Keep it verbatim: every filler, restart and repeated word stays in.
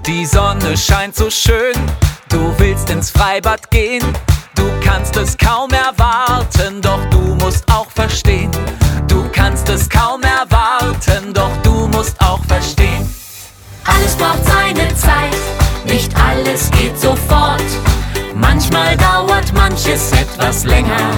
Die Sonne scheint so schön, du willst ins Freibad gehen. Du kannst es kaum erwarten, doch du musst auch verstehen. Du kannst es kaum erwarten, doch du musst auch verstehen. Alles braucht seine Zeit, nicht alles geht sofort. Manchmal dauert manches etwas länger.